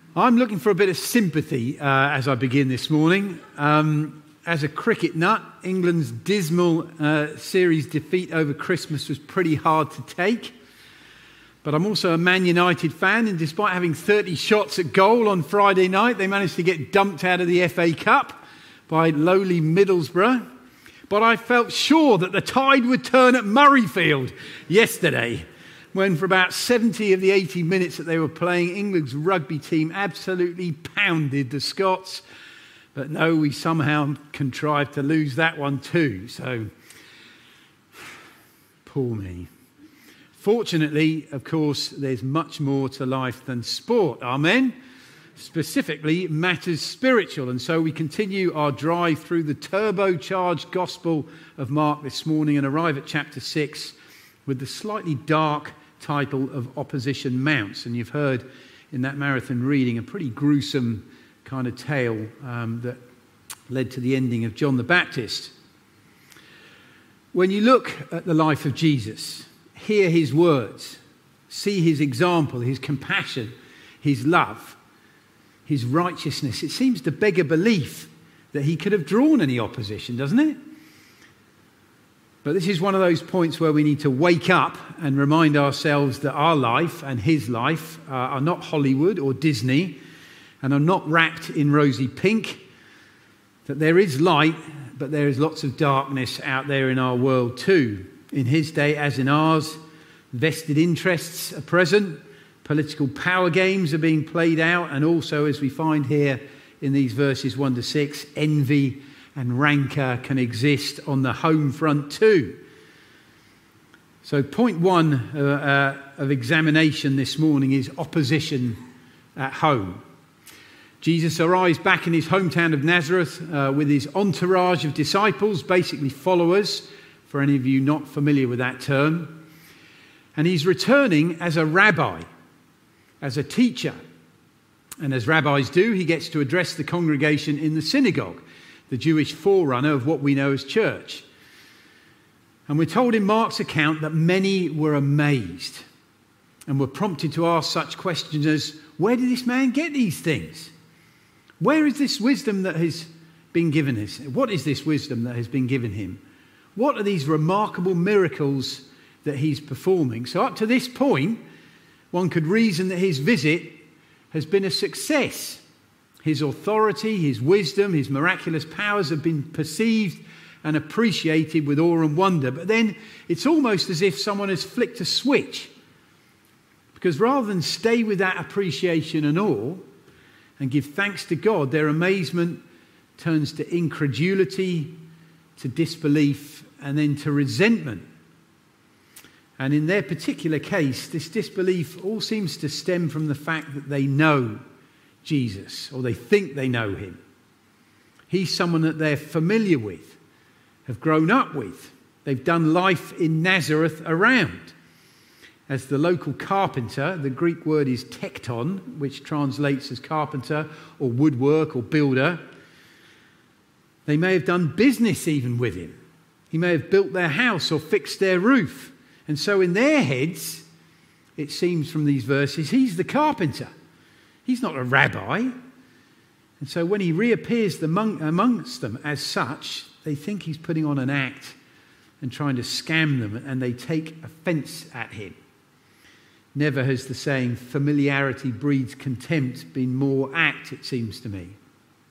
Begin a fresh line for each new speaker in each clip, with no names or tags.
I'm looking for a bit of sympathy as I begin this morning. As a cricket nut, England's dismal series defeat over Christmas was pretty hard to take. But I'm also a Man United fan, and despite having 30 shots at goal on Friday night, they managed to get dumped out of the FA Cup by lowly Middlesbrough. But I felt sure that the tide would turn at Murrayfield yesterday, when for about 70 of the 80 minutes that they were playing, England's rugby team absolutely pounded the Scots. But no, we somehow contrived to lose that one too. So, poor me. Fortunately, of course, there's much more to life than sport. Amen? Specifically, matters spiritual. And so we continue our drive through the turbocharged Gospel of Mark this morning and arrive at chapter 6 with the slightly dark title of Opposition Mounts. And you've heard in that marathon reading a pretty gruesome kind of tale that led to the ending of John the Baptist. When you look at the life of Jesus, hear his words, see his example, his compassion, his love, his righteousness, it seems to beg a belief that he could have drawn any opposition, doesn't it? But this is one of those points where we need to wake up and remind ourselves that our life and his life are not Hollywood or Disney and are not wrapped in rosy pink, that there is light, but there is lots of darkness out there in our world too. In his day, as in ours, vested interests are present, political power games are being played out, and also, as we find here in these verses 1 to 6, envy and rancor can exist on the home front too. So point one of examination this morning is opposition at home. Jesus arrives back in his hometown of Nazareth with his entourage of disciples, basically followers, for any of you not familiar with that term. And he's returning as a rabbi, as a teacher. And as rabbis do, he gets to address the congregation in the synagogue, the Jewish forerunner of what we know as church. And we're told in Mark's account that many were amazed and were prompted to ask such questions as, where did this man get these things? Where is this wisdom that has been given us? What is this wisdom that has been given him? What are these remarkable miracles that he's performing? So up to this point, one could reason that his visit has been a success. His authority, his wisdom, his miraculous powers have been perceived and appreciated with awe and wonder. But then it's almost as if someone has flicked a switch. Because rather than stay with that appreciation and awe and give thanks to God, their amazement turns to incredulity, to disbelief, and then to resentment. And in their particular case, this disbelief all seems to stem from the fact that they know Jesus, or they think they know him. He's someone that they're familiar with, have grown up with. They've done life in Nazareth around. As the local carpenter, the Greek word is tekton, which translates as carpenter or woodwork or builder. They may have done business even with him. He may have built their house or fixed their roof. And so in their heads, it seems from these verses, he's the carpenter. He's not a rabbi. And so when he reappears amongst them as such, they think he's putting on an act and trying to scam them, and they take offense at him. Never has the saying, familiarity breeds contempt, been more apt, it seems to me.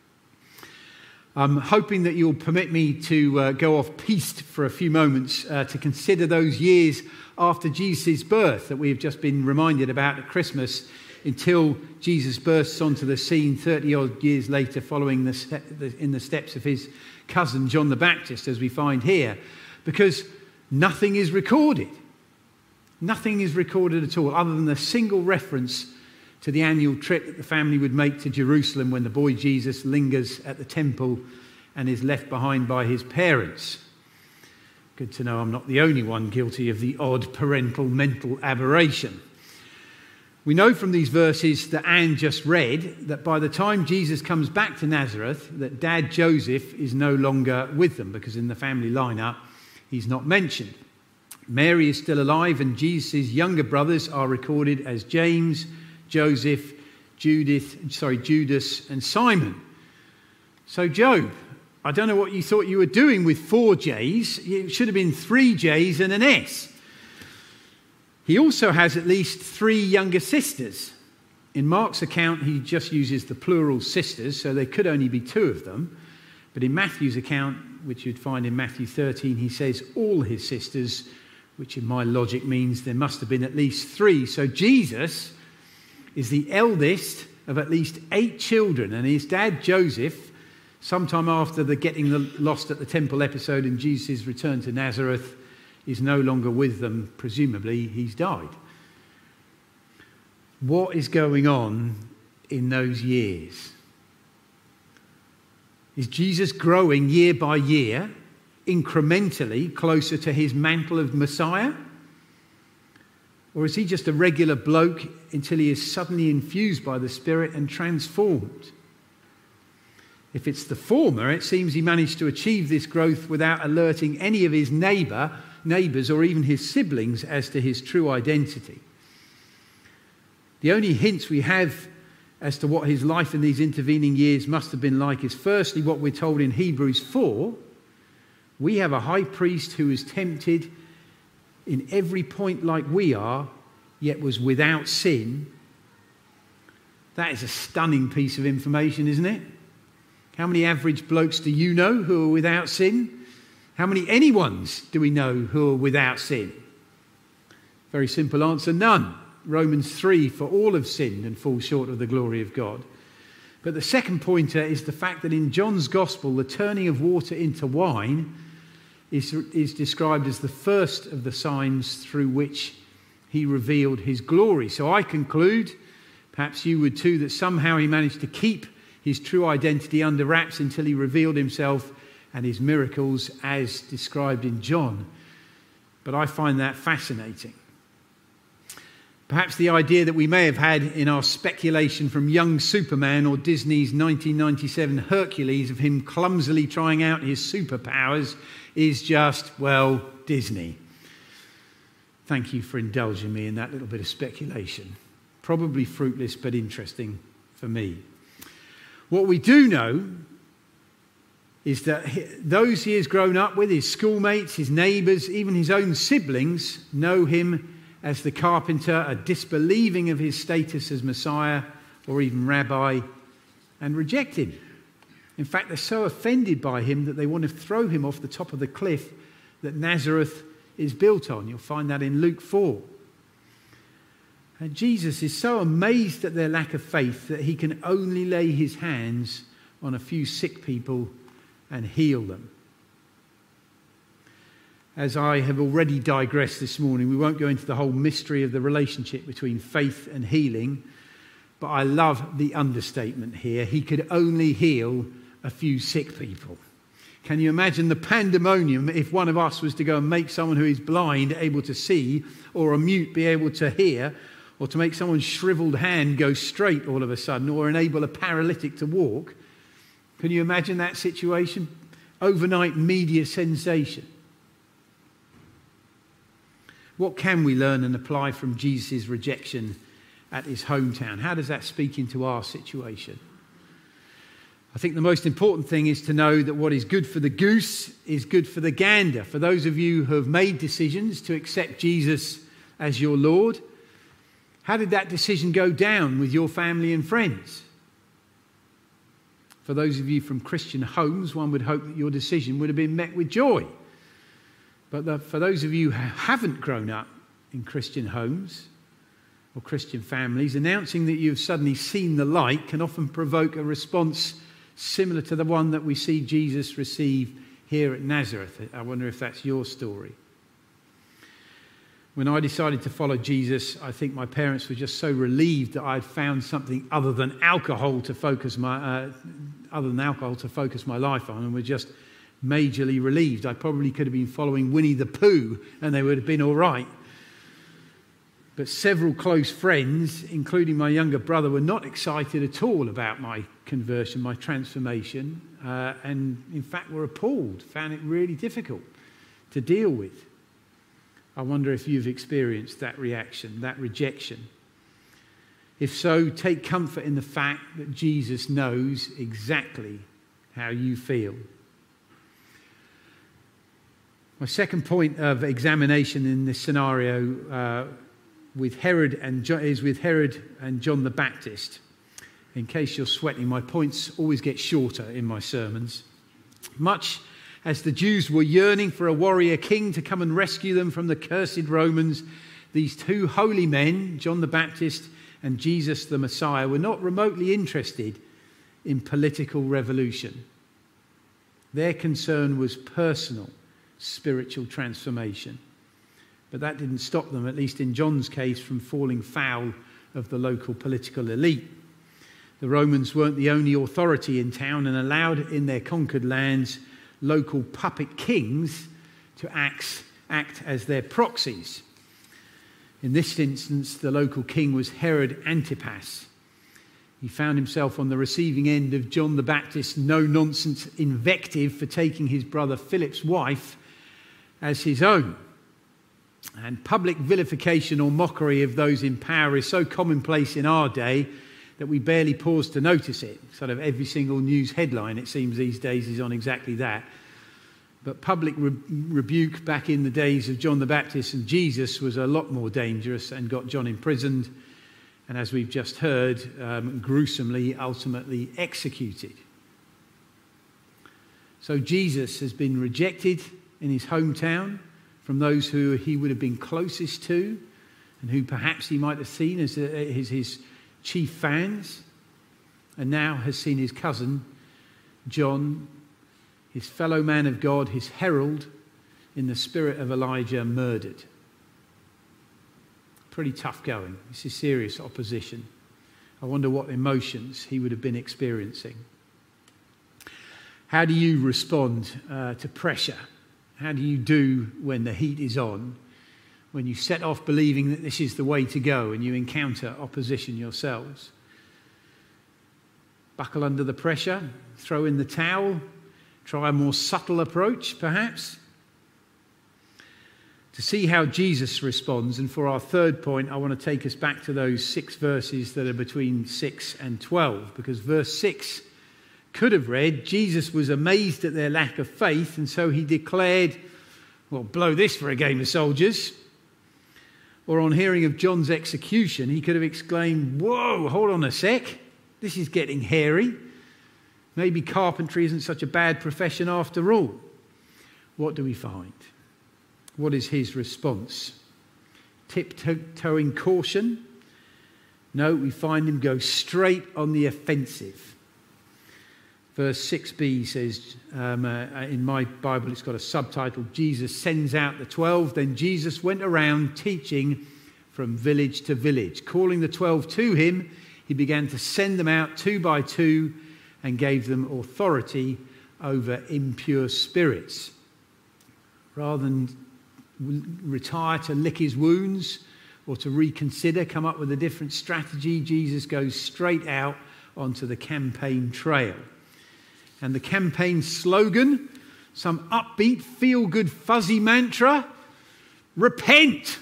I'm hoping that you'll permit me to go off piste for a few moments to consider those years after Jesus' birth that we have just been reminded about at Christmas, until Jesus bursts onto the scene 30-odd years later, following in the steps of his cousin John the Baptist, as we find here, because nothing is recorded. Nothing is recorded at all, other than a single reference to the annual trip that the family would make to Jerusalem when the boy Jesus lingers at the temple and is left behind by his parents. Good to know I'm not the only one guilty of the odd parental mental aberration. We know from these verses that Anne just read that by the time Jesus comes back to Nazareth, that Dad Joseph is no longer with them, because in the family lineup he's not mentioned. Mary is still alive, and Jesus' younger brothers are recorded as James, Joseph, Judas and Simon. So Job, I don't know what you thought you were doing with 4 J's. It should have been 3 J's and an S. He also has at least 3 younger sisters. In Mark's account, he just uses the plural sisters, so there could only be 2 of them. But in Matthew's account, which you'd find in Matthew 13, he says all his sisters, which in my logic means there must have been at least 3. So Jesus is the eldest of at least 8 children, and his dad, Joseph, sometime after the getting lost at the temple episode and Jesus' return to Nazareth, is no longer with them. Presumably, he's died. What is going on in those years? Is Jesus growing year by year, incrementally closer to his mantle of Messiah? Or is he just a regular bloke until he is suddenly infused by the Spirit and transformed? If it's the former, it seems he managed to achieve this growth without alerting any of his neighbours or even his siblings as to his true identity. The only hints we have as to what his life in these intervening years must have been like is firstly what we're told in Hebrews 4. We have a high priest who is tempted in every point like we are, yet was without sin. That is a stunning piece of information, isn't it? How many average blokes do you know who are without sin? How many anyones do we know who are without sin? Very simple answer, none. Romans 3, for all have sinned and fall short of the glory of God. But the second pointer is the fact that in John's Gospel, the turning of water into wine is described as the first of the signs through which he revealed his glory. So I conclude, perhaps you would too, that somehow he managed to keep his true identity under wraps until he revealed himself and his miracles as described in John. But I find that fascinating. Perhaps the idea that we may have had in our speculation from Young Superman or Disney's 1997 Hercules of him clumsily trying out his superpowers is just, well, Disney. Thank you for indulging me in that little bit of speculation. Probably fruitless, but interesting for me. What we do know is that those he has grown up with, his schoolmates, his neighbours, even his own siblings, know him as the carpenter, are disbelieving of his status as Messiah or even rabbi, and reject him. In fact, they're so offended by him that they want to throw him off the top of the cliff that Nazareth is built on. You'll find that in Luke 4. And Jesus is so amazed at their lack of faith that he can only lay his hands on a few sick people and heal them. As I have already digressed this morning, we won't go into the whole mystery of the relationship between faith and healing, but I love the understatement here. He could only heal a few sick people. Can you imagine the pandemonium if one of us was to go and make someone who is blind able to see, or a mute be able to hear, or to make someone's shriveled hand go straight all of a sudden, or enable a paralytic to walk? Can you imagine that situation? Overnight media sensation. What can we learn and apply from Jesus' rejection at his hometown? How does that speak into our situation? I think the most important thing is to know that what is good for the goose is good for the gander. For those of you who have made decisions to accept Jesus as your Lord, how did that decision go down with your family and friends? For those of you from Christian homes, one would hope that your decision would have been met with joy. But for those of you who haven't grown up in Christian homes or Christian families, announcing that you've suddenly seen the light can often provoke a response similar to the one that we see Jesus receive here at Nazareth. I wonder if that's your story. When I decided to follow Jesus, I think my parents were just so relieved that I'd found something other than alcohol to focus my life on, and were just majorly relieved. I probably could have been following Winnie the Pooh and they would have been all right. But several close friends, including my younger brother, were not excited at all about my conversion, my transformation, and in fact were appalled, found it really difficult to deal with. I wonder if you've experienced that reaction, that rejection. If so, take comfort in the fact that Jesus knows exactly how you feel. My second point of examination in this scenario is with Herod and John the Baptist. In case you're sweating, my points always get shorter in my sermons. Much as the Jews were yearning for a warrior king to come and rescue them from the cursed Romans, these two holy men, John the Baptist and Jesus the Messiah, were not remotely interested in political revolution. Their concern was personal, spiritual transformation. But that didn't stop them, at least in John's case, from falling foul of the local political elite. The Romans weren't the only authority in town and allowed in their conquered lands local puppet kings to act as their proxies. In this instance, the local king was Herod Antipas. He found himself on the receiving end of John the Baptist's no-nonsense invective for taking his brother Philip's wife as his own. And public vilification or mockery of those in power is so commonplace in our day that we barely pause to notice it. Sort of every single news headline, it seems these days, is on exactly that. But public rebuke back in the days of John the Baptist and Jesus was a lot more dangerous and got John imprisoned, and as we've just heard, gruesomely, ultimately executed. So Jesus has been rejected in his hometown from those who he would have been closest to and who perhaps he might have seen as his chief fans, and now has seen his cousin, John, his fellow man of God, his herald, in the spirit of Elijah, murdered. Pretty tough going. This is serious opposition. I wonder what emotions he would have been experiencing. How do you respond to pressure? How do you do when the heat is on? When you set off believing that this is the way to go and you encounter opposition yourselves? Buckle under the pressure? Throw in the towel? Try a more subtle approach, perhaps? To see how Jesus responds, and for our third point, I want to take us back to those 6 verses that are between 6 and 12, because verse 6 could have read, Jesus was amazed at their lack of faith, and so he declared, well, blow this for a game of soldiers. Or on hearing of John's execution, he could have exclaimed, whoa, hold on a sec, this is getting hairy. Maybe carpentry isn't such a bad profession after all. What do we find? What is his response? Tiptoeing caution? No, we find him go straight on the offensive. Verse 6b says, in my Bible it's got a subtitle, Jesus sends out the 12. Then Jesus went around teaching from village to village. Calling the 12 to him, he began to send them out 2 by 2 and gave them authority over impure spirits. Rather than retire to lick his wounds or to reconsider, come up with a different strategy, Jesus goes straight out onto the campaign trail. And the campaign slogan, some upbeat, feel-good, fuzzy mantra, repent.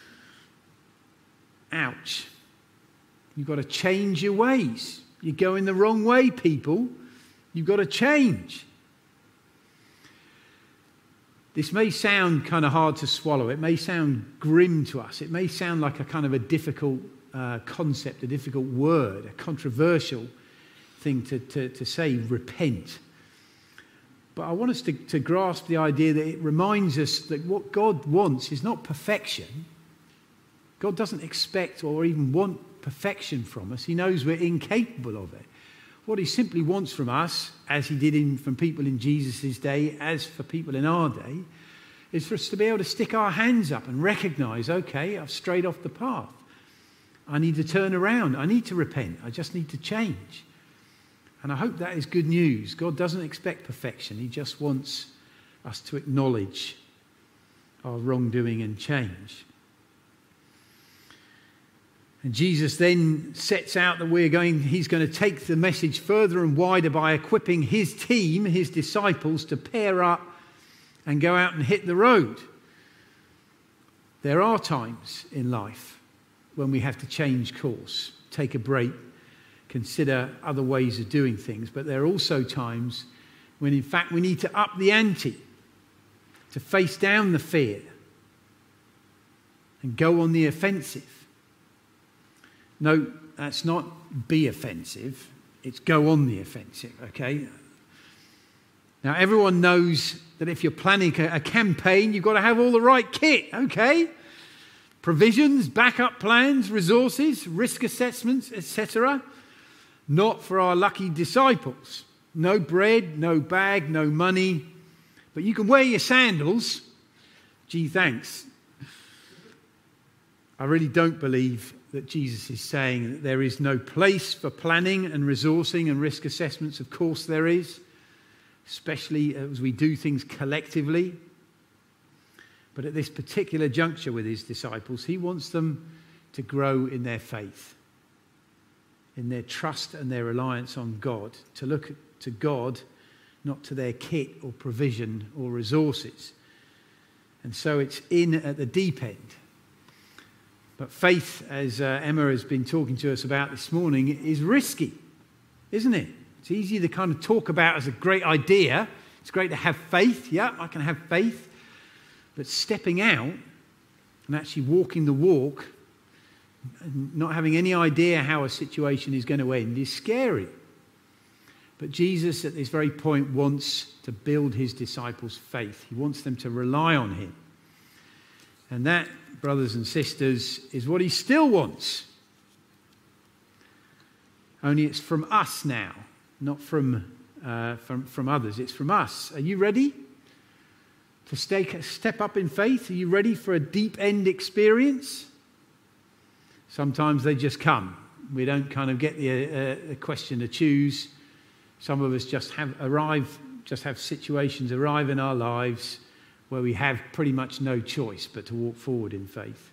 Ouch. You've got to change your ways. You're going the wrong way, people. You've got to change. This may sound kind of hard to swallow. It may sound grim to us. It may sound like a kind of a difficult concept, a difficult word, a controversial thing to say, repent. But I want us to grasp the idea that it reminds us that what God wants is not perfection. God doesn't expect or even want perfection from us. He knows we're incapable of it. What he simply wants from us, as he did from people in Jesus' day, as for people in our day, is for us to be able to stick our hands up and recognize, okay, I've strayed off the path. I need to turn around. I need to repent. I just need to change. And I hope that is good news. God doesn't expect perfection. He just wants us to acknowledge our wrongdoing and change. And Jesus then sets out that he's going to take the message further and wider by equipping his team, his disciples, to pair up and go out and hit the road. There are times in life when we have to change course. take a break, consider other ways of doing things. But there are also times when, in fact, we need to up the ante, to face down the fear and go on the offensive. No, that's not be offensive. It's go on the offensive, okay? Now, everyone knows that if you're planning a campaign, you've got to have all the right kit, okay? Provisions, backup plans, resources, risk assessments, etc. Not for our lucky disciples. No bread, no bag, no money. But you can wear your sandals. Gee, thanks. I really don't believe that Jesus is saying that there is no place for planning and resourcing and risk assessments. Of course there is, especially as we do things collectively. But at this particular juncture with his disciples, he wants them to grow in their faith, in their trust and their reliance on God, to look to God, not to their kit or provision or resources. And so it's in at the deep end. But faith, as Emma has been talking to us about this morning, is risky, isn't it? It's easy to kind of talk about as a great idea. It's great to have faith. Yeah, I can have faith. But stepping out and actually walking the walk and not having any idea how a situation is going to end is scary. But Jesus, at this very point, wants to build his disciples' faith. He wants them to rely on him. And that, brothers and sisters, is what he still wants. Only it's from us now, not from others. It's from us. Are you ready to step up in faith? Are you ready for a deep end experience? Sometimes they just come. We don't kind of get the question to choose. Some of us just have situations arrive in our lives where we have pretty much no choice but to walk forward in faith.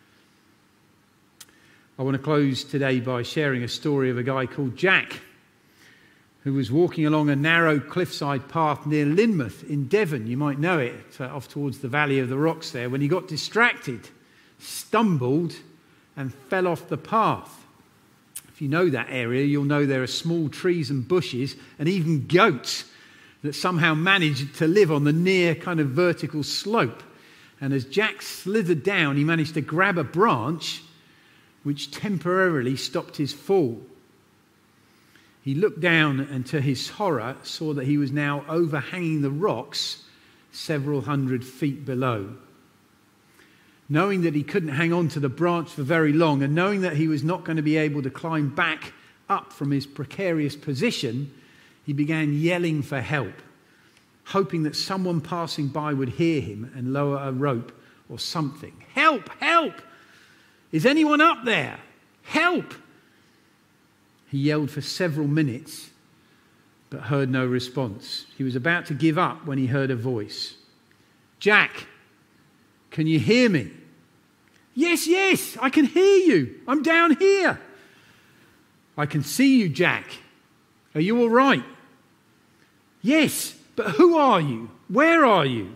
I want to close today by sharing a story of a guy called Jack, who was walking along a narrow cliffside path near Lynmouth in Devon. You might know it, off towards the Valley of the Rocks there, when he got distracted, stumbled and fell off the path. If you know that area, you'll know there are small trees and bushes and even goats that somehow managed to live on the near kind of vertical slope. And as Jack slithered down, he managed to grab a branch which temporarily stopped his fall. He looked down and to his horror saw that he was now overhanging the rocks several hundred feet below. Knowing that he couldn't hang on to the branch for very long and knowing that he was not going to be able to climb back up from his precarious position, he began yelling for help, hoping that someone passing by would hear him and lower a rope or something. Help! Help! Is anyone up there? Help! He yelled for several minutes, but heard no response. He was about to give up when he heard a voice. Jack, can you hear me? Yes, I can hear you. I'm down here. I can see you, Jack. Are you all right? Yes, but who are you? Where are you?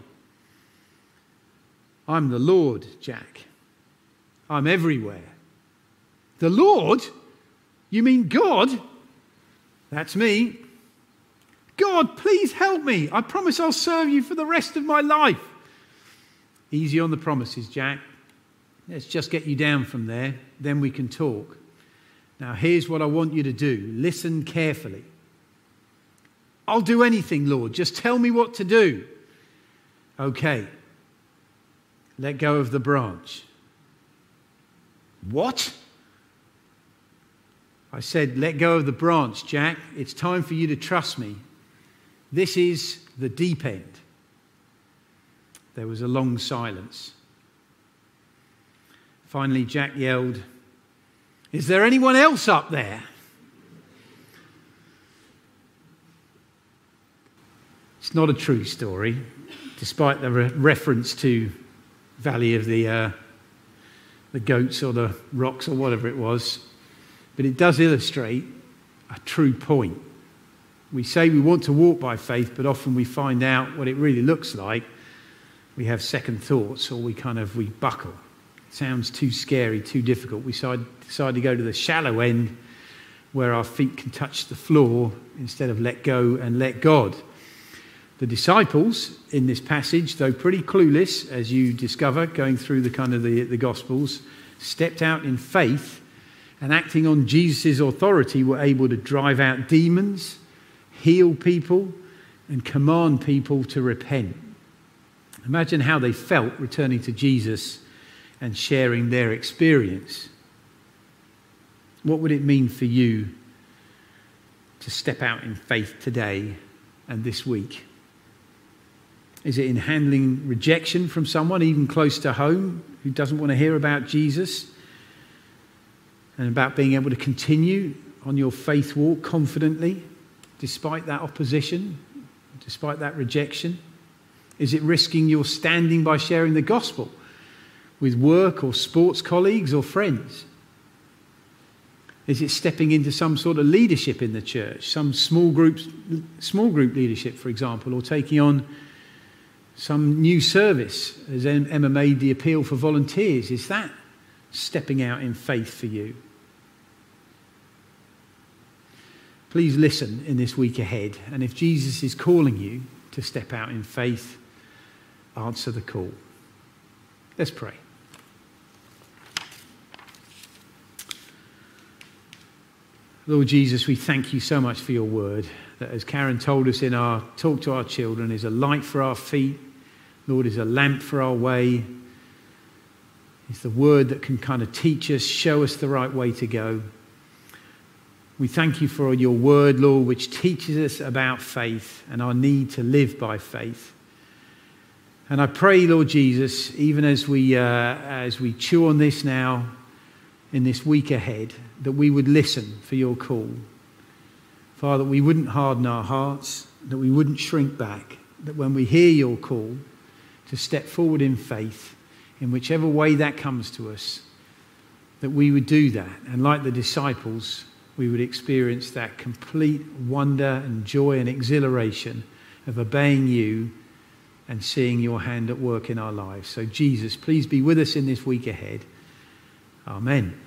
I'm the Lord, Jack. I'm everywhere. The Lord? You mean God? That's me. God, please help me. I promise I'll serve you for the rest of my life. Easy on the promises, Jack. Let's just get you down from there. Then we can talk. Now, here's what I want you to do. Listen carefully. I'll do anything, Lord. Just tell me what to do. Okay. Let go of the branch. What? I said, let go of the branch, Jack. It's time for you to trust me. This is the deep end. There was a long silence. Finally, Jack yelled, is there anyone else up there? It's not a true story, despite the reference to Valley of the Goats or the Rocks or whatever it was. But it does illustrate a true point. We say we want to walk by faith, but often we find out what it really looks like. We have second thoughts or we buckle. sounds too scary, too difficult. We decide to go to the shallow end where our feet can touch the floor instead of let go and let God. The disciples in this passage, though pretty clueless, as you discover going through the Gospels, stepped out in faith and acting on Jesus' authority were able to drive out demons, heal people, and command people to repent. Imagine how they felt returning to Jesus and sharing their experience. What would it mean for you to step out in faith today and this week? Is it in handling rejection from someone, even close to home, who doesn't want to hear about Jesus? And about being able to continue on your faith walk confidently, despite that opposition, despite that rejection? Is it risking your standing by sharing the gospel with work or sports colleagues or friends? Is it stepping into some sort of leadership in the church, some small group leadership, for example, or taking on some new service, as Emma made the appeal for volunteers? Is that stepping out in faith for you? Please listen in this week ahead, and if Jesus is calling you to step out in faith, answer the call. Let's pray. Lord Jesus, we thank you so much for your word, that as Karen told us in our talk to our children, is a light for our feet, Lord, is a lamp for our way. It's the word that can kind of teach us, show us the right way to go. We thank you for your word, Lord, which teaches us about faith and our need to live by faith. And I pray, Lord Jesus, even as we chew on this now, in this week ahead, that we would listen for your call. Father, that we wouldn't harden our hearts, that we wouldn't shrink back, that when we hear your call to step forward in faith, in whichever way that comes to us, that we would do that. And like the disciples, we would experience that complete wonder and joy and exhilaration of obeying you and seeing your hand at work in our lives. So Jesus, please be with us in this week ahead. Amen.